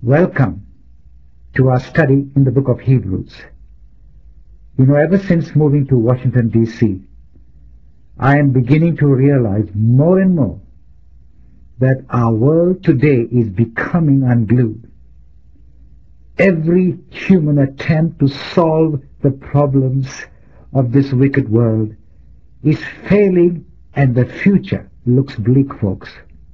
Welcome to our study in the book of Hebrews. Ever since moving to Washington, D.C., I am beginning to realize more and more that our world today is becoming unglued. Every human attempt to solve the problems of this wicked world is failing, and the future looks bleak, folks.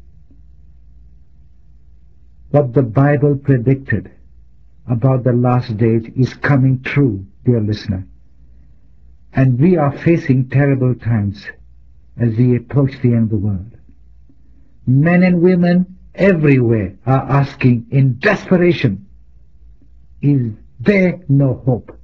What the Bible predicted about the last days is coming true, dear listener. And we are facing terrible times as we approach the end of the world. Men and women everywhere are asking in desperation, is there no hope?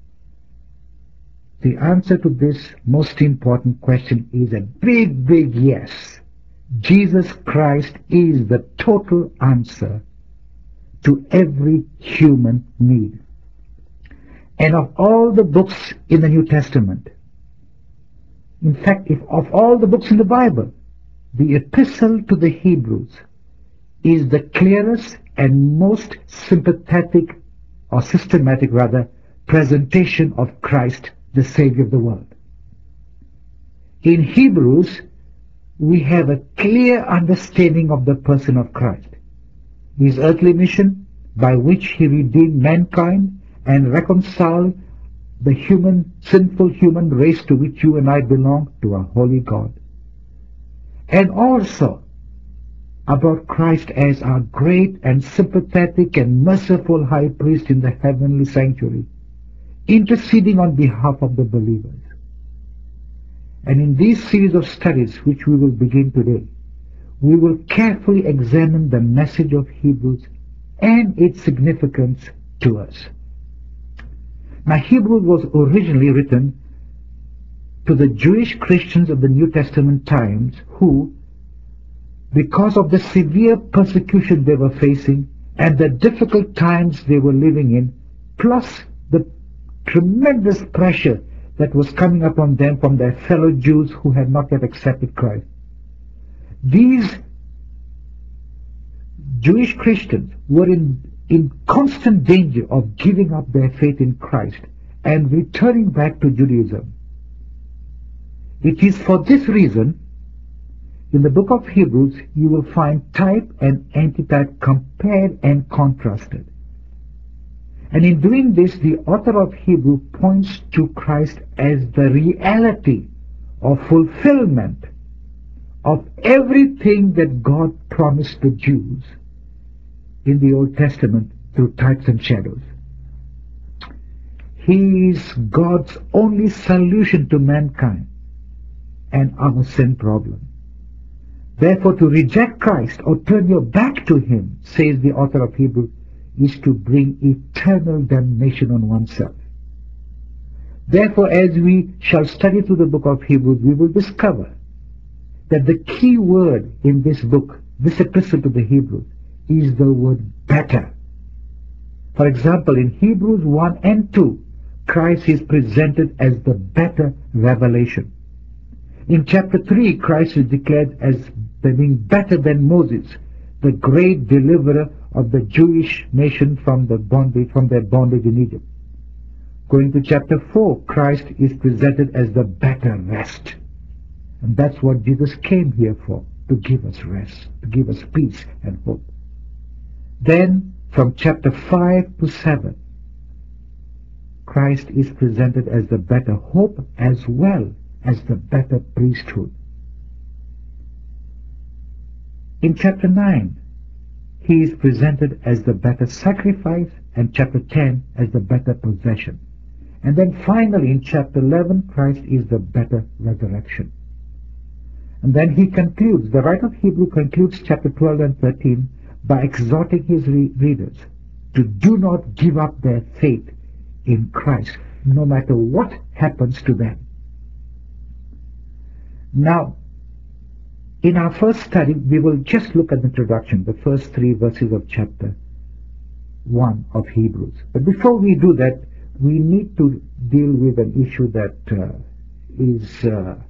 The answer to this most important question is a big yes. Jesus Christ is the total answer to every human need. And of all the books in the New Testament, in fact, of all the books in the Bible, the Epistle to the Hebrews is the clearest and most sympathetic, or systematic rather, presentation of Christ, the Savior of the world. In Hebrews, we have a clear understanding of the person of Christ, his earthly mission by which he redeemed mankind and reconciled the sinful human race to which you and I belong, to a holy God. And also about Christ as our great and sympathetic and merciful high priest in the heavenly sanctuary, interceding on behalf of the believers. And in this series of studies, which we will begin today, we will carefully examine the message of Hebrews and its significance to us. Now, Hebrews was originally written to the Jewish Christians of the New Testament times who, because of the severe persecution they were facing and the difficult times they were living in, plus the tremendous pressure that was coming upon them from their fellow Jews who had not yet accepted Christ, these Jewish Christians were in constant danger of giving up their faith in Christ and returning back to Judaism. It is for this reason, in the book of Hebrews, you will find type and antitype compared and contrasted. And in doing this, the author of Hebrews points to Christ as the reality or fulfillment of everything that God promised the Jews in the Old Testament through types and shadows. He is God's only solution to mankind and our sin problem. Therefore, to reject Christ or turn your back to him, says the author of Hebrews, is to bring eternal damnation on oneself. Therefore, as we shall study through the book of Hebrews, we will discover that the key word in this book, this epistle to the Hebrews, is the word better. For example, in Hebrews 1 and 2, Christ is presented as the better revelation. In chapter 3, Christ is declared as being better than Moses, the great deliverer of the Jewish nation from their bondage in Egypt. Going to chapter 4, Christ is presented as the better rest. And that's what Jesus came here for, to give us rest, to give us peace and hope. Then, from chapter 5 to 7, Christ is presented as the better hope as well as the better priesthood. In chapter 9, he is presented as the better sacrifice, and chapter 10 as the better possession. And then finally in chapter 11, Christ is the better resurrection. And then he concludes, the writer of Hebrews concludes chapter 12 and 13 by exhorting his readers to do not give up their faith in Christ, no matter what happens to them. Now, in our first study, we will just look at the introduction, the first 3 verses of chapter 1 of Hebrews. But before we do that, we need to deal with an issue that is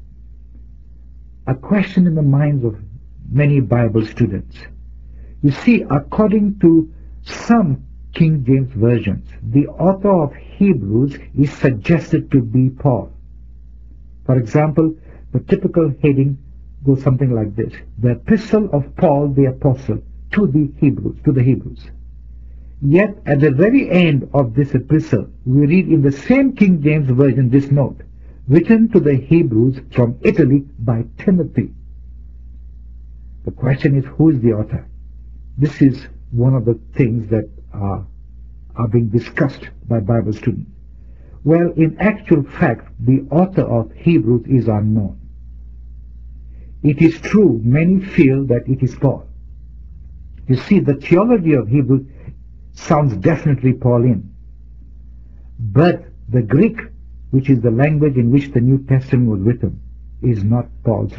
a question in the minds of many Bible students. You see, according to some King James versions, the author of Hebrews is suggested to be Paul. For example, the typical heading goes something like this: the Epistle of Paul the Apostle to the Hebrews. Yet at the very end of this epistle, we read in the same King James version this note: written to the Hebrews from Italy by Timothy. The question is, who is the author? This is one of the things that are being discussed by Bible students. Well, in actual fact, the author of Hebrews is unknown. It is true, many feel that it is Paul. You see, the theology of Hebrews sounds definitely Pauline. But the Greek, which is the language in which the New Testament was written, is not Paul's.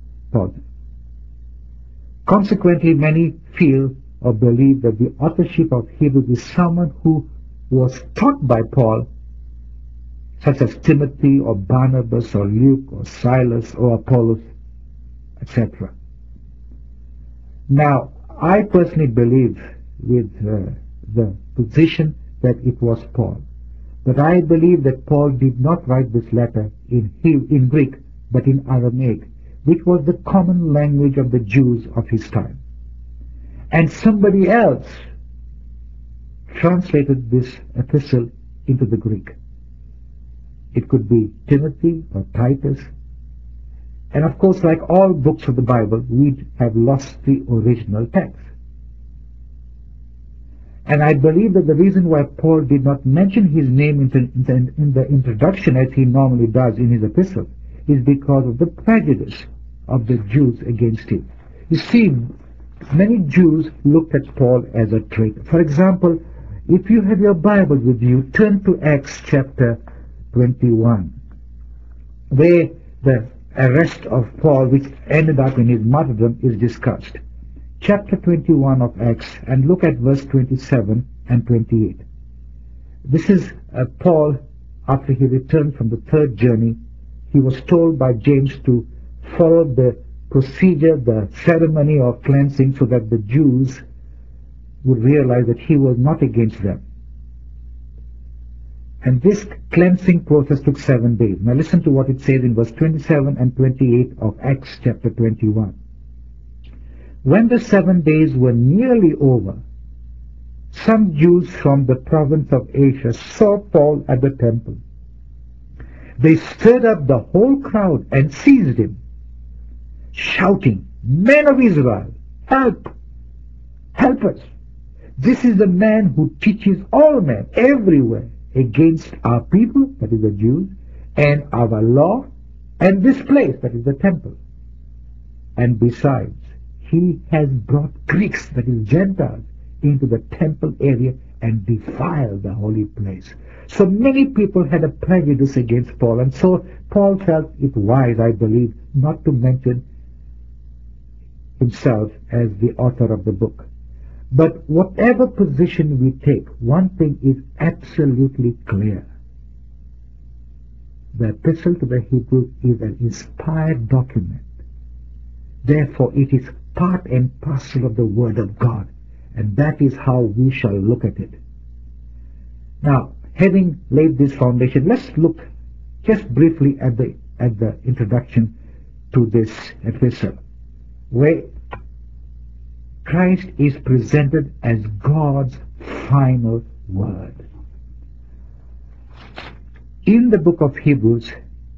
Consequently, many feel or believe that the authorship of Hebrews is someone who was taught by Paul, such as Timothy or Barnabas or Luke or Silas or Apollos, etc. Now, I personally believe with the position that it was Paul. But I believe that Paul did not write this letter in Greek, but in Aramaic, which was the common language of the Jews of his time. And somebody else translated this epistle into the Greek. It could be Timothy or Titus. And of course, like all books of the Bible, we have lost the original text. And I believe that the reason why Paul did not mention his name in the introduction as he normally does in his epistle is because of the prejudice of the Jews against him. You see, many Jews looked at Paul as a traitor. For example, if you have your Bible with you, turn to Acts chapter 21, where the arrest of Paul, which ended up in his martyrdom, is discussed. Chapter 21 of Acts, and look at verse 27 and 28. This is Paul, after he returned from the third journey. He was told by James to follow the procedure, the ceremony of cleansing, so that the Jews would realize that he was not against them. And this cleansing process took 7 days. Now listen to what it says in verse 27 and 28 of Acts chapter 21. When the 7 days were nearly over, some Jews from the province of Asia saw Paul at the temple. They stirred up the whole crowd and seized him, shouting, "Men of Israel, help! Help us! This is the man who teaches all men everywhere against our people," that is the Jews, "and our law, and this place," that is the temple. "And besides, he has brought Greeks," that is Gentiles, into the temple area and defiled the holy place. So many people had a prejudice against Paul, and so Paul felt it wise, I believe, not to mention himself as the author of the book. But whatever position we take, one thing is absolutely clear. The Epistle to the Hebrews is an inspired document. Therefore, it is part and parcel of the Word of God, and that is how we shall look at it. Now, having laid this foundation, let's look just briefly at the introduction to this epistle, where Christ is presented as God's final word. In the book of Hebrews,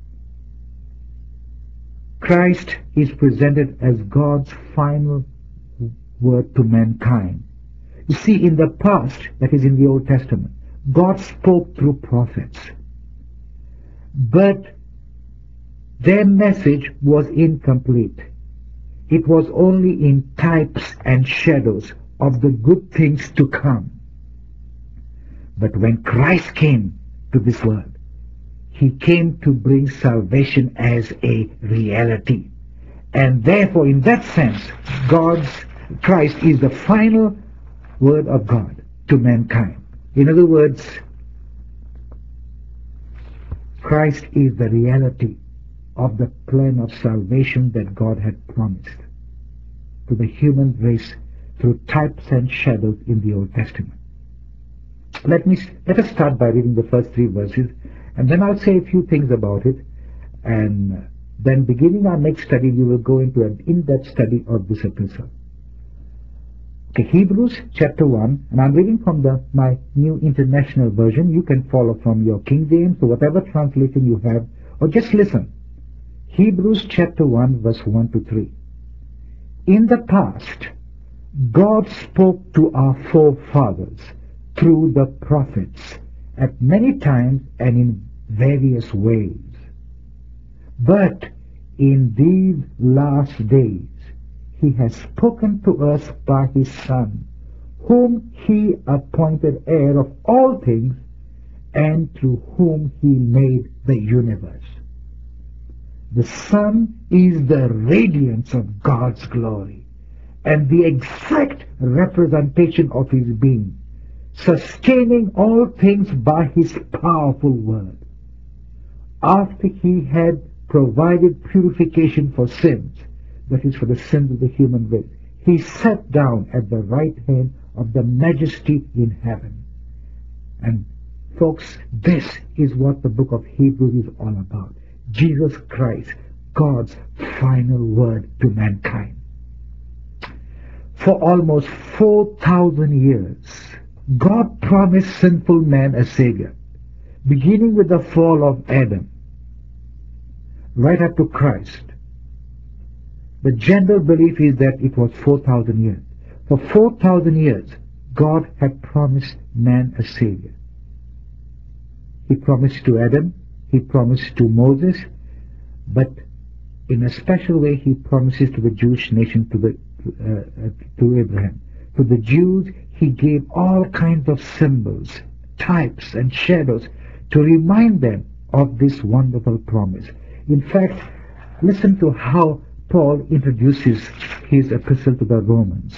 Christ is presented as God's final word to mankind. You see, in the past, that is in the Old Testament, God spoke through prophets. But their message was incomplete. It was only in types and shadows of the good things to come. But when Christ came to this world, he came to bring salvation as a reality. And therefore, in that sense, Christ is the final word of God to mankind. In other words, Christ is the reality of the plan of salvation that God had promised to the human race through types and shadows in the Old Testament. Let us start by reading the first 3 verses, and then I'll say a few things about it, and then beginning our next study we will go into an in-depth study of this epistle. Okay, Hebrews chapter 1, and I'm reading from my New International Version. You can follow from your King James or whatever translation you have, or just listen. Hebrews chapter 1 verse 1 to 3. In the past, God spoke to our forefathers through the prophets at many times and in various ways. But in these last days, He has spoken to us by His Son, whom He appointed heir of all things, and through whom He made the universe. The Son is the radiance of God's glory and the exact representation of His being, sustaining all things by His powerful word. After He had provided purification for sins, that is, for the sins of the human race, He sat down at the right hand of the Majesty in heaven. And folks, this is what the book of Hebrews is all about. Jesus Christ, God's final word to mankind. For almost 4,000 years, God promised sinful man a Savior, beginning with the fall of Adam, right up to Christ. The general belief is that it was 4,000 years. For 4,000 years, God had promised man a Savior. He promised to Adam, He promised to Moses, but in a special way He promises to the Jewish nation, to Abraham. To the Jews, He gave all kinds of symbols, types and shadows to remind them of this wonderful promise. In fact, listen to how Paul introduces his epistle to the Romans.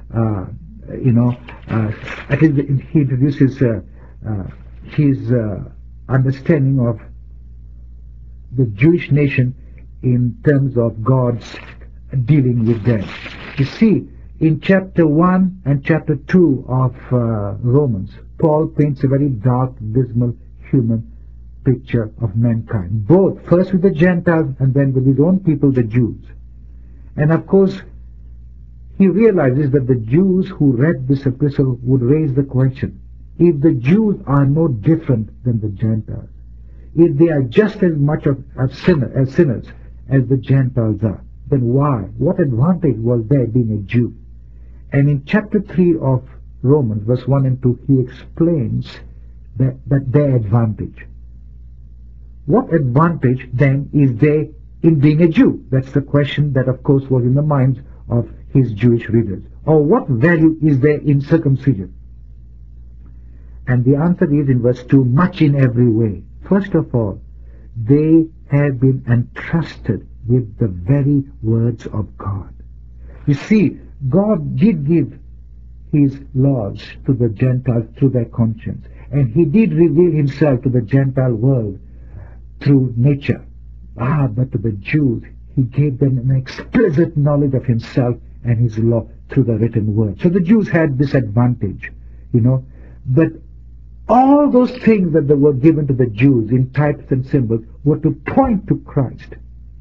I think he introduces his understanding of the Jewish nation in terms of God's dealing with them. You see, in chapter 1 and chapter 2 of Romans, Paul paints a very dark, dismal human picture of mankind, both first with the Gentiles and then with his own people, the Jews. And of course, he realizes that the Jews who read this epistle would raise the question, if the Jews are no different than the Gentiles, if they are just as much of sinners as the Gentiles are, then why? What advantage was there being a Jew? And in chapter 3 of Romans, verse 1 and 2, he explains that their advantage. What advantage then is there in being a Jew? That's the question that of course was in the minds of his Jewish readers. Or what value is there in circumcision? And the answer is in verse 2, much in every way. First of all, they have been entrusted with the very words of God. You see, God did give His laws to the Gentiles through their conscience, and He did reveal Himself to the Gentile world through nature. But to the Jews, He gave them an explicit knowledge of Himself and His law through the written word. So the Jews had this advantage, but all those things that were given to the Jews in types and symbols were to point to Christ.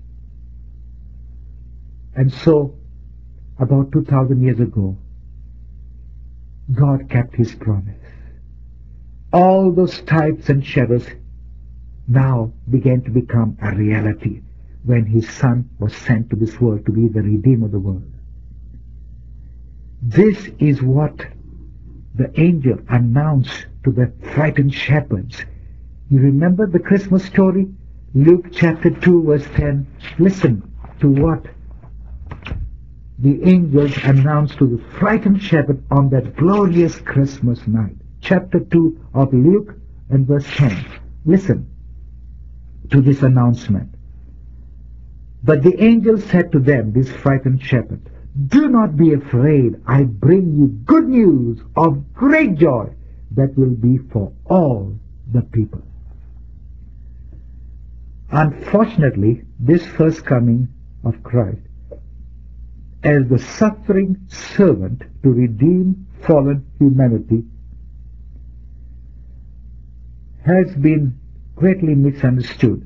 And so, about 2,000 years ago, God kept His promise. All those types and shadows now began to become a reality when His Son was sent to this world to be the Redeemer of the world. This is what the angel announced to the frightened shepherds. You remember the Christmas story? Luke chapter 2 verse 10. Listen to what the angels announced to the frightened shepherd on that glorious Christmas night. Chapter 2 of Luke and verse 10. Listen to this announcement. But the angel said to them, these frightened shepherds, do not be afraid. I bring you good news of great joy that will be for all the people. Unfortunately, this first coming of Christ as the suffering servant to redeem fallen humanity has been greatly misunderstood.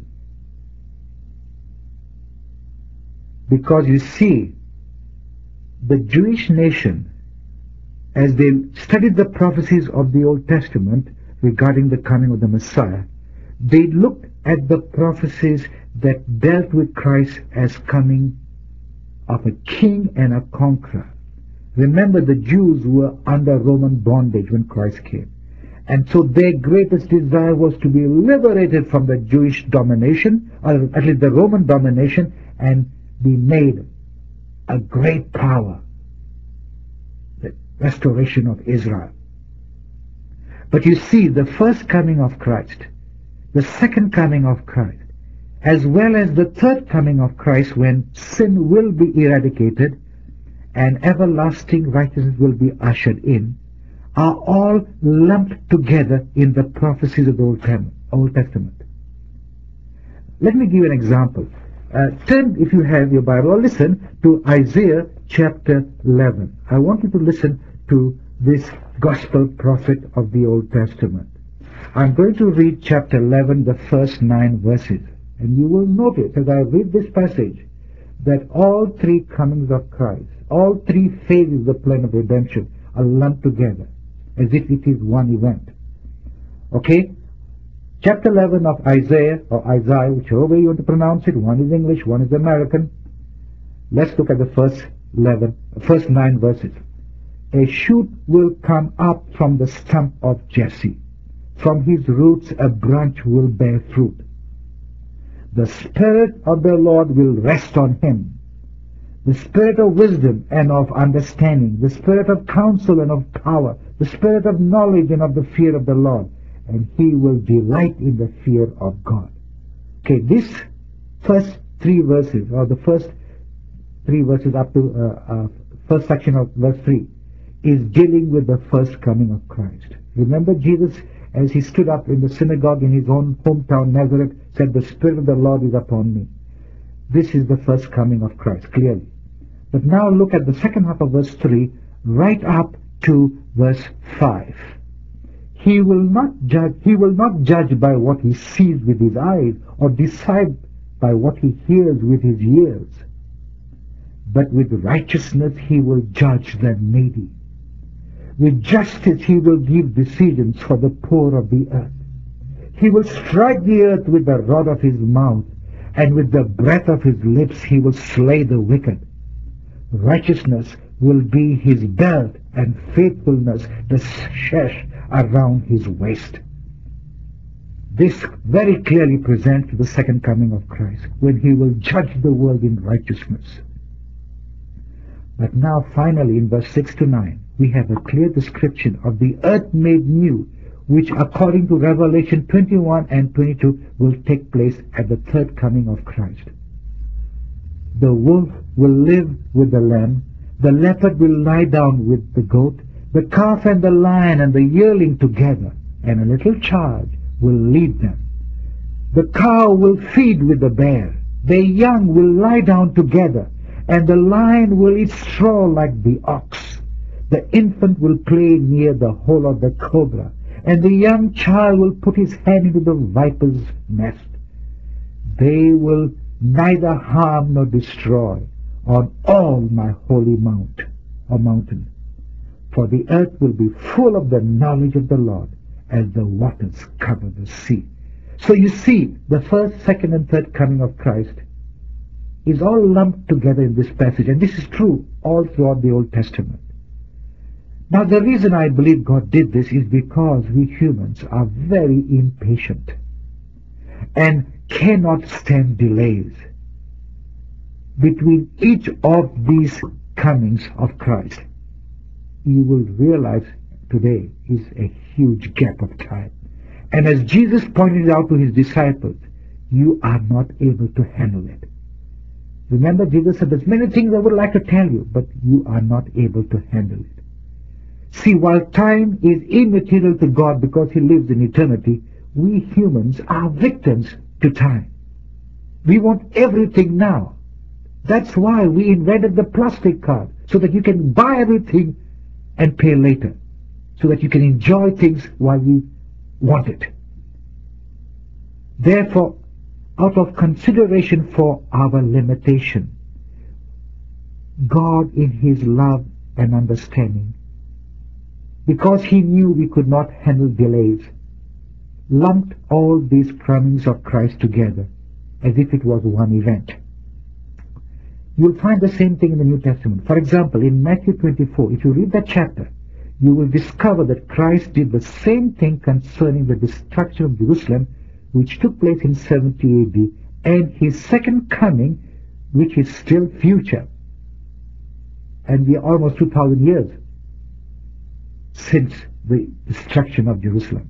Because you see, the Jewish nation, as they studied the prophecies of the Old Testament regarding the coming of the Messiah, they looked at the prophecies that dealt with Christ as coming of a king and a conqueror. Remember, the Jews were under Roman bondage when Christ came. And so their greatest desire was to be liberated from the Jewish domination, or at least the Roman domination, and be made a great power, the restoration of Israel. But you see, the first coming of Christ, the second coming of Christ, as well as the third coming of Christ, when sin will be eradicated and everlasting righteousness will be ushered in, are all lumped together in the prophecies of the Old Testament. Let me give you an example. Turn, if you have your Bible, or listen to Isaiah chapter 11. I want you to listen to this gospel prophet of the Old Testament. I'm going to read chapter 11, the first 9 verses. And you will notice as I read this passage that all three comings of Christ, all three phases of the plan of redemption are lumped together as if it is one event. Okay? Chapter 11 of Isaiah, or Isaiah, whichever way you want to pronounce it, one is English, one is American. Let's look at the first 9 verses. A shoot will come up from the stump of Jesse. From his roots a branch will bear fruit. The Spirit of the Lord will rest on him. The Spirit of wisdom and of understanding, the Spirit of counsel and of power, the Spirit of knowledge and of the fear of the Lord. And he will delight in the fear of God. Okay, this first 3 verses, or the first 3 verses up to first section of verse 3, is dealing with the first coming of Christ. Remember, Jesus, as he stood up in the synagogue in his own hometown Nazareth, said, "The Spirit of the Lord is upon me." This is the first coming of Christ, clearly. But now look at the second half of verse 3, right up to verse 5. He will not judge by what he sees with his eyes, or decide by what he hears with his ears. But with righteousness he will judge the needy. With justice he will give decisions for the poor of the earth. He will strike the earth with the rod of his mouth, and with the breath of his lips he will slay the wicked. Righteousness will be his belt, and faithfulness the sash around his waist. This very clearly presents the second coming of Christ, when he will judge the world in righteousness. But now finally in verse 6 to 9, we have a clear description of the earth made new, which according to Revelation 21 and 22 will take place at the third coming of Christ. The wolf will live with the lamb, the leopard will lie down with the goat, the calf and the lion and the yearling together, and a little child will lead them. The cow will feed with the bear, their young will lie down together, and the lion will eat straw like the ox. The infant will play near the hole of the cobra, and the young child will put his hand into the viper's nest. They will neither harm nor destroy on all my holy mount or mountain. For the earth will be full of the knowledge of the Lord, as the waters cover the sea. So you see, the first, second, and third coming of Christ is all lumped together in this passage, and this is true all throughout the Old Testament. Now, the reason I believe God did this is because we humans are very impatient and cannot stand delays. Between each of these comings of Christ, you will realize today is a huge gap of time. And as Jesus pointed out to his disciples, you are not able to handle it. Remember, Jesus said, there's many things I would like to tell you, but you are not able to handle it. See, while time is immaterial to God because he lives in eternity, we humans are victims to time. We want everything now. That's why we invented the plastic card, so that you can buy everything and pay later, so that you can enjoy things while you want it. Therefore, out of consideration for our limitation, God in His love and understanding, because He knew we could not handle delays, lumped all these comings of Christ together as if it was one event. You'll find the same thing in the New Testament. For example, in Matthew 24, if you read that chapter, you will discover that Christ did the same thing concerning the destruction of Jerusalem, which took place in 70 AD, and His second coming, which is still future. And we are almost 2,000 years since the destruction of Jerusalem.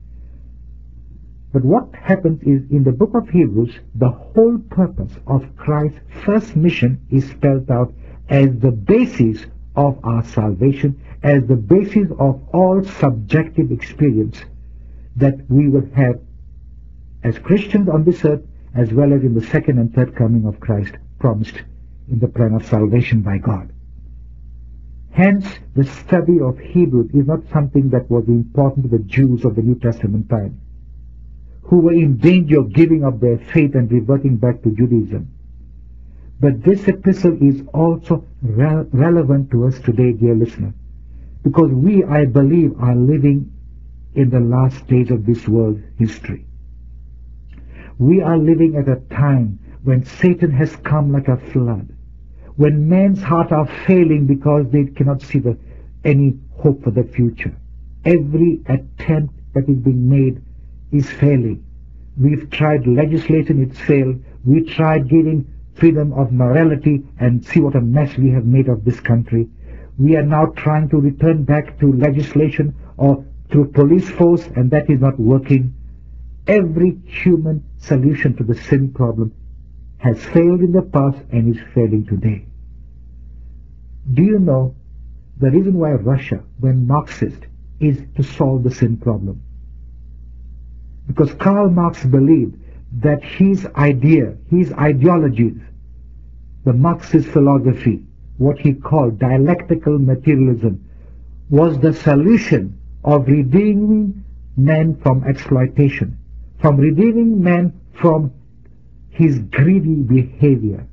But what happens is, in the book of Hebrews, the whole purpose of Christ's first mission is spelled out as the basis of our salvation, as the basis of all subjective experience that we will have as Christians on this earth, as well as in the second and third coming of Christ promised in the plan of salvation by God. Hence, the study of Hebrews is not something that was important to the Jews of the New Testament time, who were in danger of giving up their faith and reverting back to Judaism. But this epistle is also relevant to us today, dear listener, because we, I believe, are living in the last days of this world's history. We are living at a time when Satan has come like a flood, when men's hearts are failing because they cannot see any hope for the future. Every attempt that is being made is failing. We've tried legislation, it's failed. We tried giving freedom of morality, and see what a mess we have made of this country. We are now trying to return back to legislation or through police force, and that is not working. Every human solution to the sin problem has failed in the past and is failing today. Do you know the reason why Russia went Marxist is to solve the sin problem? Because Karl Marx believed that his ideologies, the Marxist philosophy, what he called dialectical materialism, was the solution of redeeming man from exploitation, from redeeming man from his greedy behavior.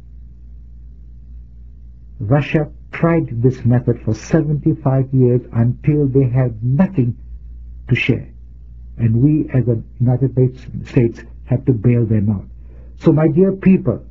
Russia tried this method for 75 years until they had nothing to share. And we as the United States have to bail them out. So my dear people,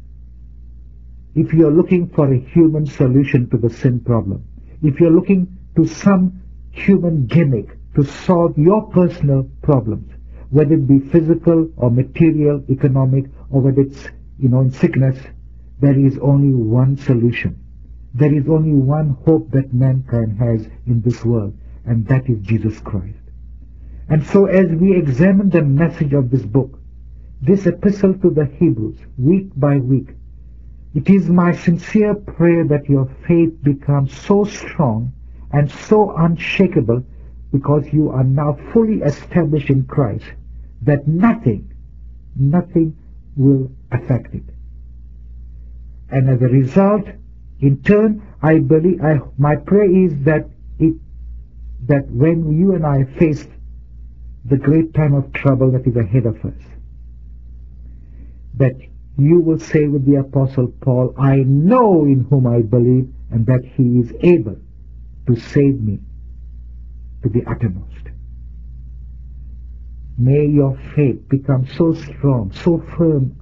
if you're looking for a human solution to the sin problem, if you're looking to some human gimmick to solve your personal problems, whether it be physical or material, economic, or whether it's, in sickness, there is only one solution. There is only one hope that mankind has in this world, and that is Jesus Christ. And so as we examine the message of this book, this epistle to the Hebrews, week by week, it is my sincere prayer that your faith becomes so strong and so unshakable, because you are now fully established in Christ, that nothing will affect it. And as a result, in turn, I believe, my prayer is that when you and I face the great time of trouble that is ahead of us, that you will say with the Apostle Paul, I know in whom I believe, and that he is able to save me to the uttermost. May your faith become so strong, so firm,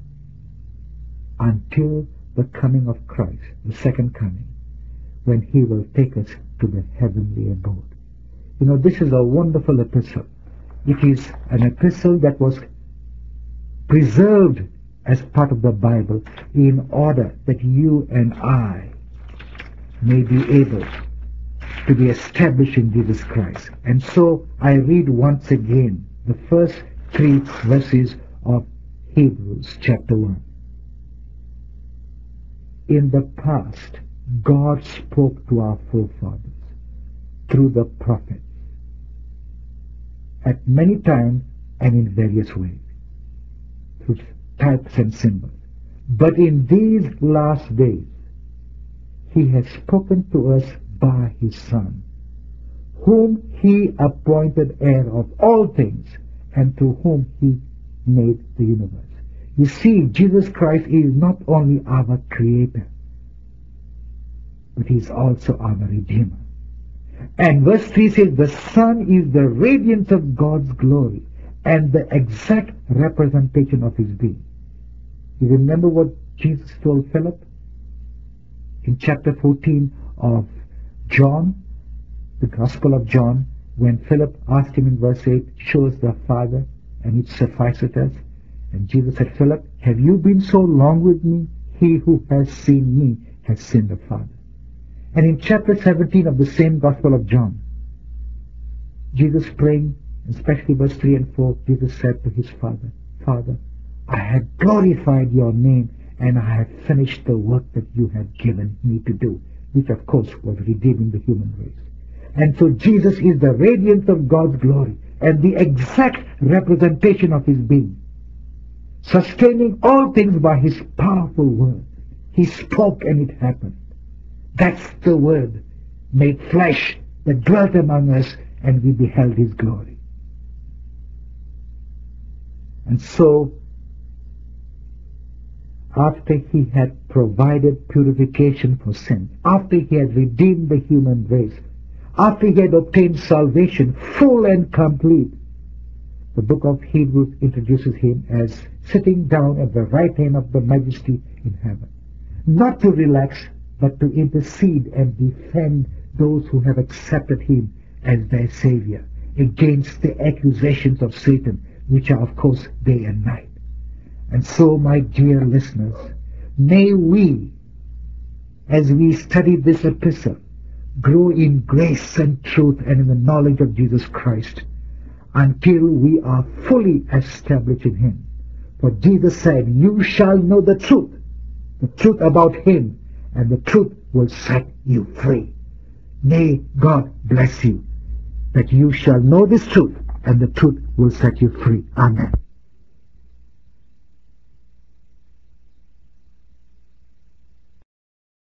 until the coming of Christ, the second coming, when he will take us to the heavenly abode. This is a wonderful epistle. It is an epistle that was preserved as part of the Bible in order that you and I may be able to be established in Jesus Christ. And so I read once again the first 3 verses of Hebrews chapter 1. In the past, God spoke to our forefathers through the prophets at many times and in various ways, through types and symbols. But in these last days, he has spoken to us by his Son, whom he appointed heir of all things, and through whom he made the universe. You see, Jesus Christ is not only our Creator, but he is also our Redeemer. And verse 3 says, the Son is the radiance of God's glory and the exact representation of his being. You remember what Jesus told Philip? In chapter 14 of John, the Gospel of John, when Philip asked him in verse 8, show us the Father, and it sufficeth us. And Jesus said, Philip, have you been so long with me? He who has seen me has seen the Father. And in chapter 17 of the same Gospel of John, Jesus praying, especially verse 3 and 4, Jesus said to his Father, Father, I have glorified your name, and I have finished the work that you have given me to do, which of course was redeeming the human race. And so Jesus is the radiance of God's glory and the exact representation of his being, sustaining all things by his powerful word. He spoke and it happened. That's the Word made flesh that dwelt among us, and we beheld his glory. And so, after he had provided purification for sin, after he had redeemed the human race, after he had obtained salvation full and complete, the book of Hebrews introduces him as sitting down at the right hand of the Majesty in heaven. Not to relax, but to intercede and defend those who have accepted him as their Savior against the accusations of Satan, which are of course day and night. And so, my dear listeners, may we, as we study this epistle, grow in grace and truth and in the knowledge of Jesus Christ until we are fully established in him. For Jesus said, you shall know the truth about him, and the truth will set you free. May God bless you, that you shall know this truth, and the truth will set you free. Amen.